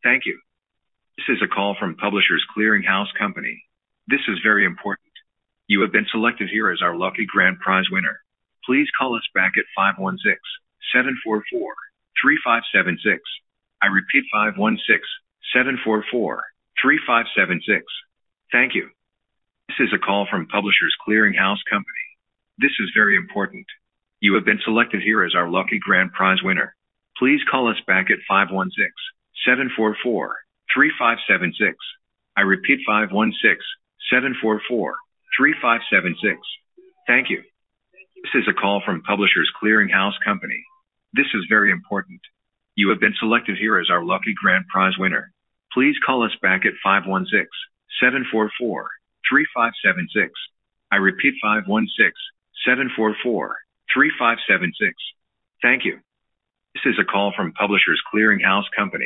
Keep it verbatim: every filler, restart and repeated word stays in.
Thank you. This is a call from Publishers Clearinghouse Company. This is very important. You have been selected here as our lucky grand prize winner. Please call us back at five one six, seven four four, three five seven six. I repeat five one six, seven four four, three five seven six. Thank you. This is a call from Publishers Clearinghouse Company. This is very important. You have been selected here as our lucky grand prize winner. Please call us back at five one six, seven four four, three five seven six. I repeat five one six, seven four four, three five seven six. Thank you. This is a call from Publishers Clearinghouse Company. This is very important. You have been selected here as our lucky grand prize winner. Please call us back at five one six, seven four four, three five seven six. I repeat five one six, seven four four, three five seven six. Thank you. This is a call from Publishers Clearinghouse Company.